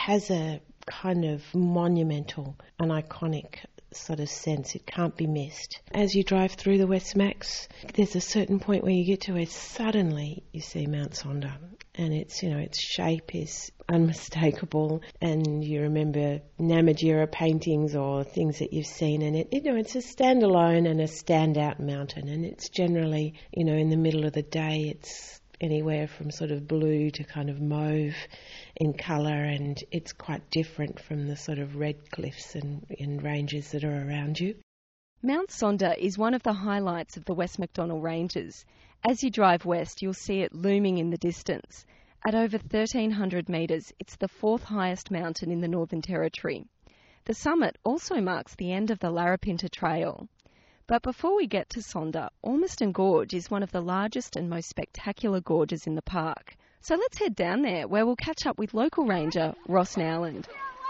has a kind of monumental and iconic sort of sense. It can't be missed. As you drive through the West Macs, there's a certain point where you get to where suddenly you see Mount Sonder, and its shape is unmistakable, and you remember Namatjira paintings or things that you've seen, and it's a standalone and a standout mountain, and it's generally, in the middle of the day, it's anywhere from sort of blue to kind of mauve in colour, and it's quite different from the sort of red cliffs and ranges that are around you. Mount Sonder is one of the highlights of the West Macdonnell Ranges. As you drive west, you'll see it looming in the distance. At over 1,300 metres, it's the fourth highest mountain in the Northern Territory. The summit also marks the end of the Larapinta Trail. But before we get to Sonder, Ormiston Gorge is one of the largest and most spectacular gorges in the park. So let's head down there, where we'll catch up with local ranger Ross Nowland.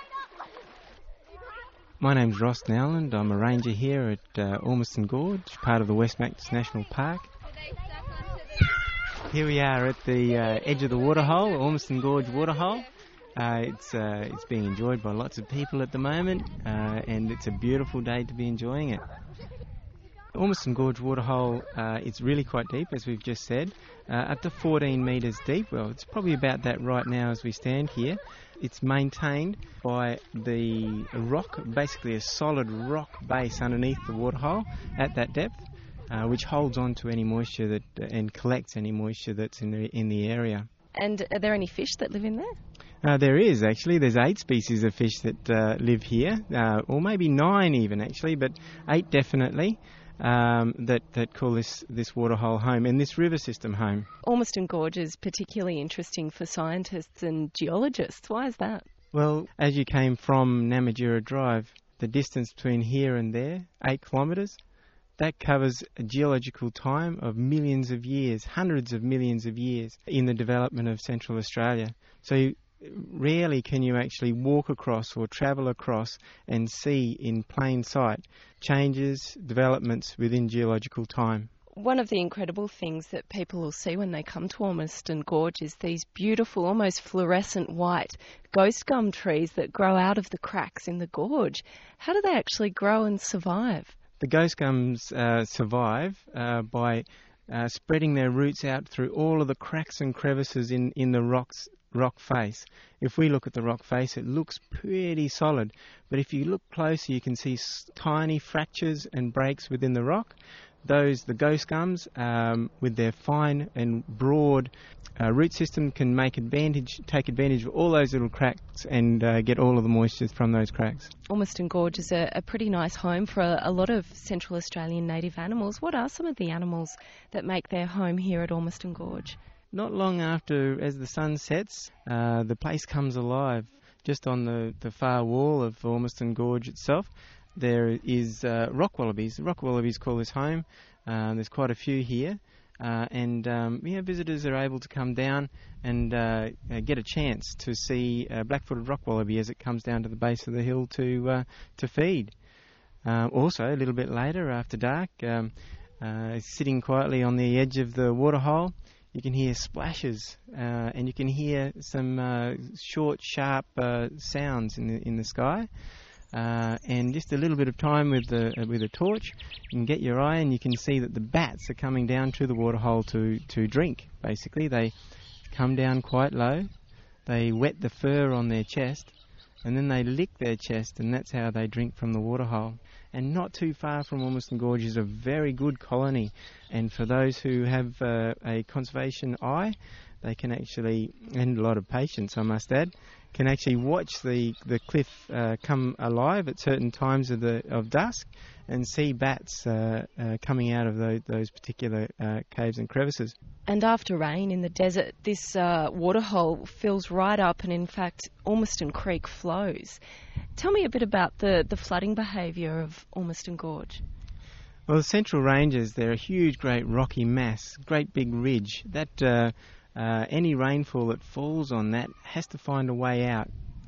My name's Ross Nowland. I'm a ranger here at Ormiston Gorge, part of the West Macs National Park. Here we are at the edge of the waterhole, Ormiston Gorge waterhole. It's being enjoyed by lots of people at the moment, and it's a beautiful day to be enjoying it. Ormiston Gorge waterhole, it's really quite deep, as we've just said, up to 14 metres deep. Well, it's probably about that right now as we stand here. It's maintained by the rock, basically a solid rock base underneath the waterhole at that depth, which holds on to any moisture and collects any moisture that's in the area. And are there any fish that live in there? There is, actually. There's 8 species of fish that live here, or maybe 9 even, actually, but 8 definitely. That call this waterhole home and this river system home. Ormiston Gorge is particularly interesting for scientists and geologists. Why is that? Well, as you came from Namatjira Drive, the distance between here and there, 8 kilometres, that covers a geological time of millions of years, hundreds of millions of years in the development of Central Australia. So rarely can you actually walk across or travel across and see in plain sight changes, developments within geological time. One of the incredible things that people will see when they come to Ormiston Gorge is these beautiful, almost fluorescent white ghost gum trees that grow out of the cracks in the gorge. How do they actually grow and survive? The ghost gums survive by spreading their roots out through all of the cracks and crevices in the rock face. If we look at the rock face, it looks pretty solid, but if you look closer, you can see tiny fractures and breaks within the rock. The ghost gums, with their fine and broad root system, can take advantage of all those little cracks and get all of the moisture from those cracks. Ormiston Gorge is a pretty nice home for a lot of Central Australian native animals. What are some of the animals that make their home here at Ormiston Gorge? Not long after, as the sun sets, the place comes alive. Just on the far wall of Ormiston Gorge itself, there is rock wallabies. The rock wallabies call this home. There's quite a few here. Visitors are able to come down and get a chance to see a black-footed rock wallaby as it comes down to the base of the hill to feed. Also, a little bit later, after dark, sitting quietly on the edge of the waterhole, you can hear splashes, and you can hear some short, sharp sounds in the sky. And just a little bit of time with a torch, you can get your eye and you can see that the bats are coming down to the waterhole to drink. Basically, they come down quite low, they wet the fur on their chest, and then they lick their chest, and that's how they drink from the waterhole. And not too far from Ormiston Gorge is a very good colony, and for those who have a conservation eye, they can actually, and a lot of patience I must add, can actually watch the cliff come alive at certain times of dusk and see bats coming out of those particular caves and crevices. And after rain in the desert, this waterhole fills right up, and in fact Ormiston Creek flows. Tell me a bit about the flooding behaviour of Ormiston Gorge. Well, the Central Ranges, they're a huge, great rocky mass, great big ridge. That any rainfall that falls on that has to find a way out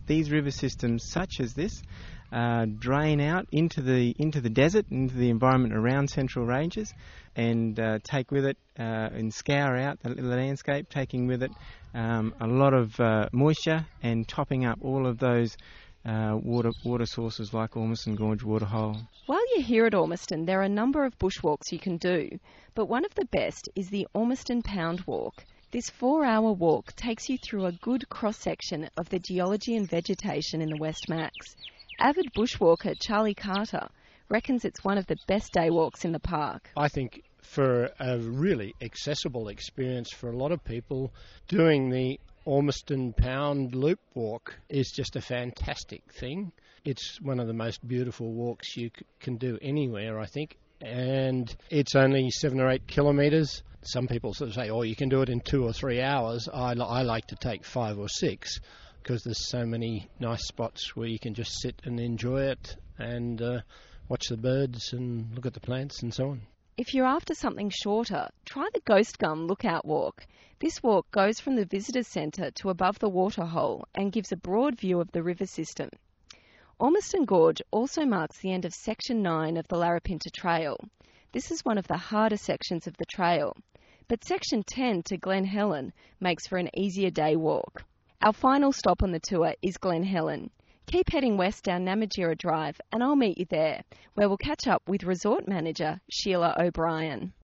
these river systems, such as this, drain out into the desert, into the environment around Central Ranges, and take with it and scour out the landscape, taking with it a lot of moisture and topping up all of those water sources like Ormiston Gorge Waterhole. While you're here at Ormiston, there are a number of bushwalks you can do, but one of the best is the Ormiston Pound Walk. This 4-hour walk takes you through a good cross-section of the geology and vegetation in the West Macs. Avid bushwalker Charlie Carter reckons it's one of the best day walks in the park. I think for a really accessible experience for a lot of people, doing the Ormiston Pound Loop Walk is just a fantastic thing. It's one of the most beautiful walks you can do anywhere, I think, and it's only 7 or 8 kilometres. Some people sort of say, oh, you can do it in 2 or 3 hours. I like to take 5 or 6 because there's so many nice spots where you can just sit and enjoy it and watch the birds and look at the plants and so on. If you're after something shorter, try the Ghost Gum Lookout Walk. This walk goes from the Visitors Centre to above the waterhole and gives a broad view of the river system. Ormiston Gorge also marks the end of Section 9 of the Larapinta Trail. This is one of the harder sections of the trail, but Section 10 to Glen Helen makes for an easier day walk. Our final stop on the tour is Glen Helen. Keep heading west down Namatjira Drive and I'll meet you there, where we'll catch up with resort manager Sheila O'Brien.